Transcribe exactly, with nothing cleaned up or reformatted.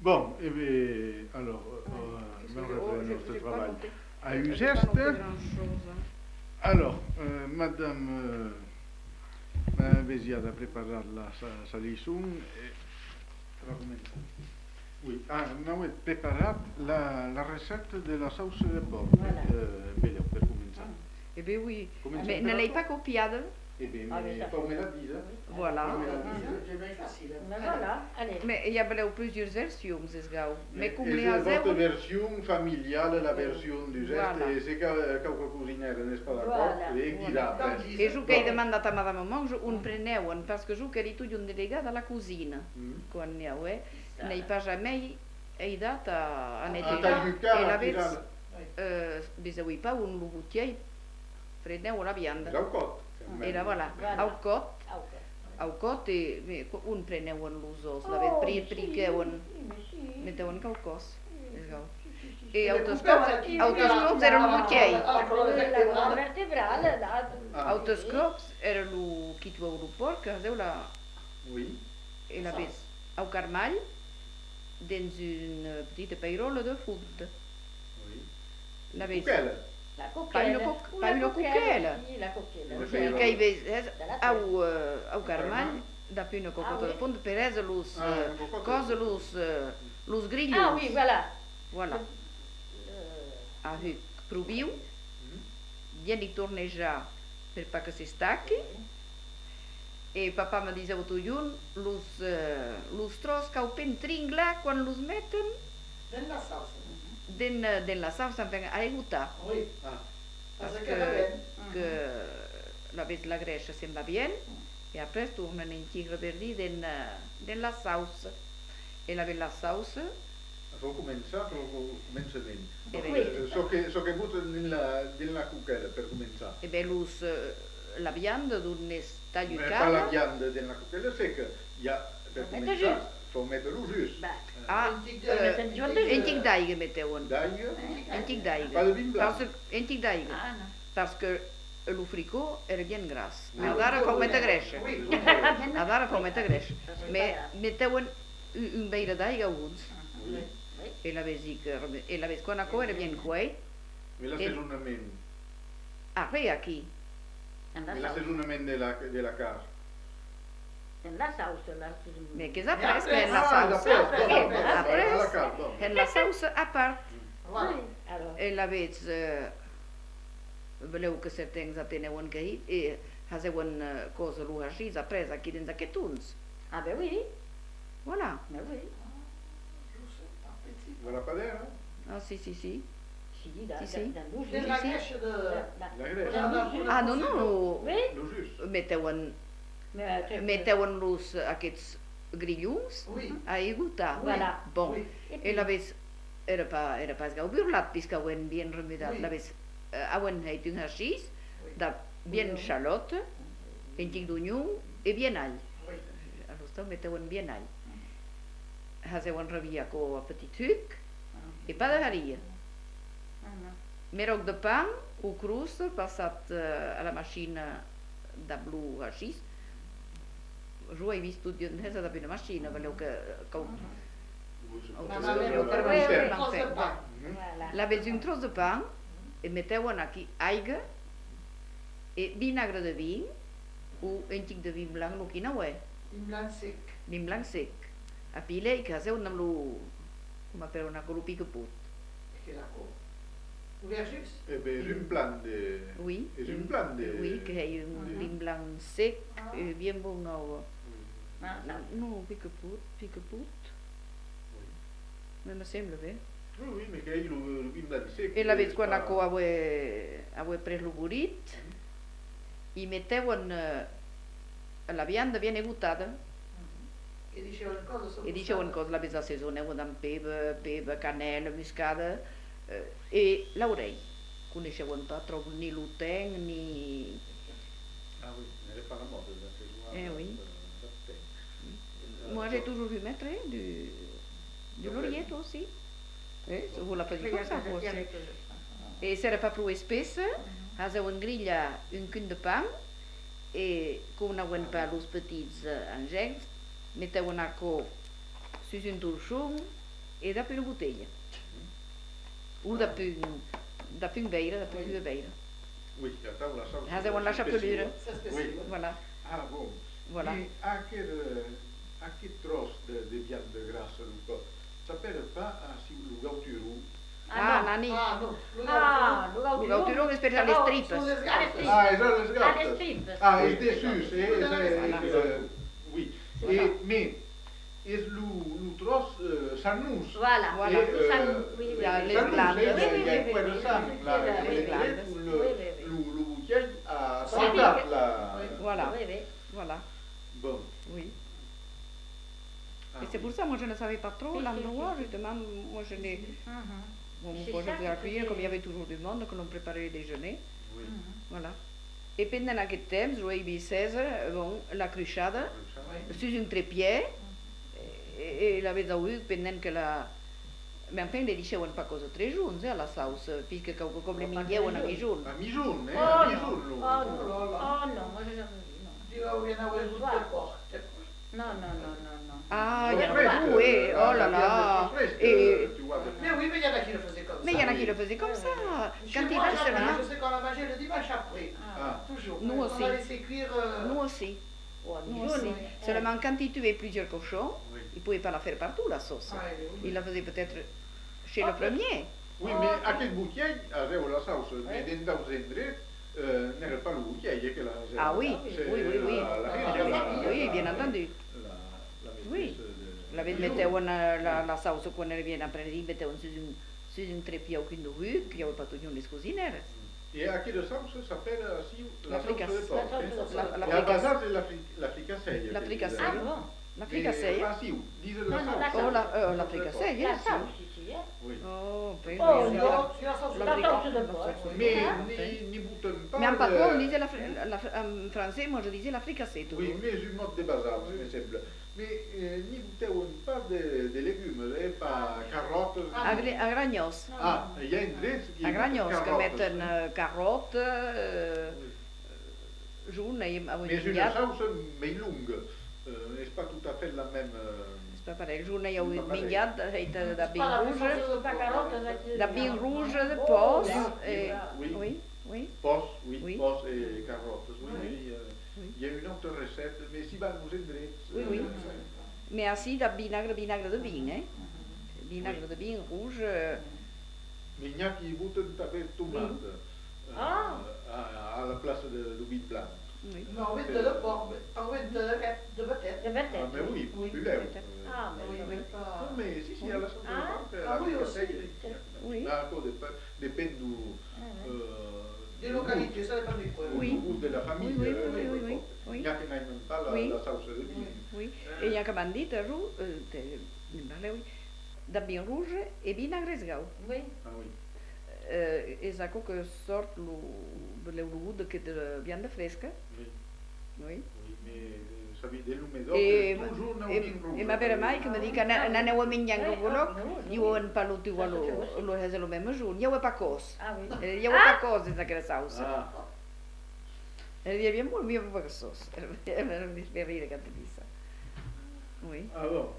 Bon, eh bien, alors, euh, on reprend notre travail. À un geste. Alors, euh, Madame, euh, Madame Béziat a préparé la, sa, sa leçon. Et, oui, ah, nous avons préparé la, la recette de la sauce de porc. Voilà. Euh, Bella, per cominciare. Eh bien oui, Cominciamo mais per ne la l'hai tua? pas copiada? Eh bien, Ah, mais mais ça- formez la dise. Voilà. Formez la dise. C'est bien facile. Mais voilà, allez. Mais il y avait plusieurs versions, c'est gau. Mais comme les C'est votre azéus, version familiale, la version du geste, Voilà. et c'est quelques cuisinières n'est pas d'accord, Voilà. et qui l'a Voilà. après. e giù che hai domandato a Madame Monge un preneuen, parce que giù che eri tu un delegato alla cucina, Mm. con io, eh, n'hai pas jamais aidato a, a Ah, nettoyer. t'as vu qu'à E la tirar- vez, euh, bisogna pas un lugutier, preneu la vianda. Rau cot. Era voilà, Voilà. au cot, Ah, ok. au cot e me- un preneuen l'usos, la Oh, vez pri sì, pricheuen, sì, ma sì. metteuen caucos. es gau. Sì, sì, sì. E Le altres coupeva cops, aquí, altres la- cops era la- lugutier. la colonna La colonna vertebrale. vertebrale, là. Ah. Altres cops era lo qui tu au porc, caseu la Oui. e la vez au carmall dins une petite peirola de funt. Oui. La vez Quelle? La Pas coquelle. une coque- Ou pas la une coquelle, coquelle. Sì, la coquelle. Une sì. peirola. che vez Dalla au uh, au carmall da più una Ah, cocota de oui. funt per es los Ah, uh, un cocota. cose los uh, los grillons. Ah oui, voilà. Voilà. Le- A hu proviu, Mhm. vieni tornejar per pas que se stacchi. E papà mi diceva tu Jun, los, uh, los tros cau pentringla quan los meten Nella salsa. den, den la salsa per a guttar. Oui. Ah. Parce Parce que la que, veine. que la vez la greix se'n va bien e après tornen in tigre verdi den, uh, den la sauce. E la ve la sauce, Faut començar per començament. e Oui. ve, Eh, So che so che butta nella nella cucchiaia per cominciare. e ve los, uh, la vianda d'un es Ma pas la tagliucata. viande della cucchiaia secca. Ja, per Faut mettre cominciare, juste. faut mettre lo giusto. Bah, Ah, Un tic de- uh, Meten un giù tic le- de- en tic d'aigua meteuen. D'aigua. En tic d'aigua. Pas de vin blanc. Parce que, en tic d'aigua. ah, no. Parce que lo fricot era bien gras. Oui. A dara fa meta greixa. Oui. A dara fa meta greixa. Ça, c'est Me pas grave. meteuen un un beira d'aigua uns. Oui. Oui. E la vesi que e la vez quan a era bien cueit. Mais Et- l'assaisonnement. Après aquí. En la Mais sauce. l'assaisonnement de la de la carne. En la sauce, là. Me che sa pres après, en la Ah, sauce. d'après, après, bon, après, à la Après, carte, bon. en la sauce a part. Voilà. Oui. Alors, E la vez uh, voleu que certains a teneuen que e haseuen uh, cosa lu hashis après aquí dins aquest uns. ah ben oui, Voilà. mais oui. Voilà pas d'air, hein? Ah si si si. Si, dans, Si, si. dans, dans l'ouge, De oui. la si. grèche de... Dans- La graisse. dans- Ah non non. Oui, Lo giusto. Meteuen mais... tu- meteuen los aquests grillons Oui. a igutar. Voilà. Bon. Oui. Et E puis, la vez era pas era pas gau burlat pisca auen bien remudat. Oui. La vez uh, auen heit un hachís Oui. da bien Oui. chalote, un tic d'oignon e bien all. Oui. Alors ça meteuen bien all. Haseuen ravia co a petit huc e pas de haria. ah, non. Meroc de pan, o crus, passat uh, a la machina da blu hachís. Jo he vist tot dins da una machina, valeu que, que Ma Autos mare que- lo que- permette, que- une chose de pain. Voilà. Lavez un tros de pan e meteuen aquí aigua e vinagre de vi o un tic de vi blanc, lo quina ho è, In blanc sec. vin blanc sec. A pile i caseu amb lo, com a per una colupi que put. Che la co. Aubergis. Eh ben, c'est une plante de... Oui, C'est une plante de... oui, que è un Mhm. vin blanc sec, Ah. e bien bon au... Ah, non. No, pique put, pique put. Me me sembla bé. Oui, oui, mais che lo lo vin blanc sec. E la vez quan pas- aco avue, avue pres lo burit, i meteuen eh, la vianda bien egutada, E diceva una cosa sopra. e diceuen cosa la vez assaisoneu amb peba, peba, canela, muscada, eh, e l'aurei. Coneixeuen pas trop ni l'uteng, ni... Ah oui, elle est pas la mode, l'assaisonnement. Eh oui. de- de thym. Moi, j'ai toujours vu mettre hein, du, du laurier, toi aussi. Eh, vous la faites comme ça, vous aussi. E se era pas prou espessa, haseuen grilla un cun de pan, e com n'auen pas los petits eh, engenys, meteuen aco sus un torchon, e dopo una bottiglia. O dopo un, dopo un beira, dopo due beira. Oui, attends, la sauce. Ah, c'est la chapelure. Ça, c'est Oui. Voilà, Ah bon. voilà. Mais à quel, euh, à quel tros de, de viande de grasse ou pas? Ça perd pas à si le gauturo. Ah, no. Nani. Ah, no. Lo Ah, gauturo Lo gauturo è per le sono strippe. le Alle scarpe. strippe. Ah, esa les Alle gattes. strippe. Ah, Oui. es dessus, c'est, Voilà. euh, oui. Voilà. Et, mais, est le, le tros euh, sarnous? Voilà. Voilà. Et, euh, Ça, oui, oui, il y a oui. les sarnous, glandes. eh, Oui, il oui, y a oui, un peu oui, de oui, sang, oui, là, oui, et oui, le oui, grec, oui, le, oui, oui, oui. le, le bouteille à Ça cent pique. dates, là. Oui. Voilà, Oui, oui. voilà, Bon. oui. Ah, Et c'est oui. pour ça, moi je ne savais pas trop Si, si, l'endroit, si, si. justement, moi je n'ai... Mhm. Bon, mon C'est projet ça faisait la qui cuisine, faisait- comme il y avait toujours du monde, que l'on préparait le déjeuner, Oui. Mhm. voilà. Et pendant aquest temps, jo hi seize, bon, la cruixada, Oui. sur un trépied, et, et la vedau pendant que la... Mais enfin, les deixaven pas cosa tres junts, eh, a la sauce, puisque com, com les menjaven a mi junt. À mi-jour, eh? Oh À non. mi-jour, Oh lo- non. Oh là là. Oh non, moi j'ai jamais vu, non. Dio viene a vedere tutto il porco. Non, non, non, non, non. Ah, il y Bon, en a fresque, beaucoup, oui, la- oh là la là. viande fresque, Et, tu vois, de- Mais oui, mais il y en a qui le faisaient comme ça. mais il y en a oui. qui le faisaient comme ça. Chez Quand il moi, va jamais. seulement, Je sais qu'on a mangé le dimanche après. Ah. Toujours. Nous On aussi. a laissé cuire. euh, nous aussi, Oh, nous mi aussi. giuro. Seulement quand il tuait plusieurs cochons, Oui. il ne pouvait pas la faire partout, la sauce. ah, oui. Il la faisait peut-être chez Ah, le premier. Oui, mais aquest bouteille aveva la sauce, mais Oui. dans un endroits, euh, n'era pas le bouteille que la Ah oui, c'est oui, oui, oui. La, la, Ah, la, oui, Oui, bien entendu. La, la Oui. maîtresse de- La de- metteven la, la sauce quan era bien après-midi, metteven sus un, sus un trepied au quin de rue, que hi havia pas tots les cocineres. Et aquesta sauce s'appelle aussi la La sauce de fricasse. porc. La eh? sauce de La, porc. la, Et à fricasse. basar de la, fri, la fricassella. La che fricassella. Ah dice. bon? La Mais fricassella. pas si, dise la Non, non, sauce. la Oh, la, euh, la sauce de fricassella, La sì. sauce ici, hein? Oui. Oh, per Oh, dire. no. Non, c'est la sauce La La fricasse. sauce de porc. Mais Ah, ni, ni bouton pas Mais en de- patois, on disait la, fri- la, la- en français, moi je disais la fricassée toujours. Oui, mais une mode de bazar, me semble. Mais euh, ni bouton pas de, de légumes, eh, pas carottes. A, Gre- a Granyos. Ah, il y a une dresse qui A Granyos, que carottes. metten uh, carottes, uh, jaune, i avui Mais une menjat. sauce mais longue. Euh, n'est pas tout à fait la même. euh, És pas parell, jaune hi avui Pas parell. menjat, heita de Pas vinc la même rouge, sauce. Pas carotte, avec- de vinc rouge, de Oh, pos, là, et... là. Oui. Oui, oui. Pos, oui, Oui. pos et carottes. Oui, Oui. oui, euh, Oui. Il y a une autre recette, mais si va nous aider. Oui, oui. Mais ainsi de vinagre, vinagre de vin, eh? Vinagre de vin rouge, euh, Mais il y a qui votent avec tomate euh, Ah. à, à la place de, du vin blanc. oui. Non, oui, de le porc, pas oui, de le de peut-être. De Ah, peut-être. mais oui, Oui, plus l'air. peut-être. Ah, mais Oui, oui. mais Non, pas. mais si, si, à la sauce de Ah. porc, Ah la oui, fricassée, aussi. Oui. Ah, encore dépend, dépend du, Ah, ouais. euh, Des du localités, ça dépend du coin. goût, Oui. du goût de la famille. Oui, oui, euh, oui, oui, du oui, porc. oui. Il n'y a qui n'aiment pas la, Oui. la sauce de vin. Oui. Et il y a que m'han dit, a ru, eh, te- me'n parleu, de vin rouge e vinagre esgau. Oui. Ah oui. Eh, és aquò que sort lo, l'heu begut d'aquest de vianda fresca, Oui, oui. oui, mais euh, ça veut dire l'humidor, E, c'est toujours un e, vin rouge. e ma vera mai que me dic que n'aneu a menjar en Gogoloc, no, no. diuen pa lo teu lo, lo és lo mesmo junt, ja ho he pa cos. Ah oui. Eh, Ja ho he pa cos des d'aquella sauce. Ah, E dia bien molt millor per sos. Per rir que te disse. Oui. ah bon.